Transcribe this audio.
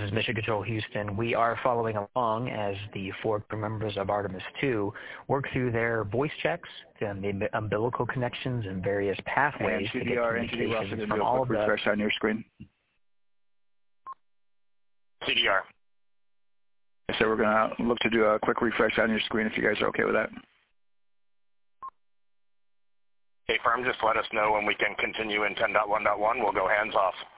is Mission Control Houston. We are following along as the 4 crew members of Artemis II work through their voice checks, the umbilical connections, and various pathways to get communications from all of the... refresh on your screen. CDR. So we're going to look to do a quick refresh on your screen if you guys are okay with that. Okay, firm, just let us know when we can continue in 10.1.1. We'll go hands off.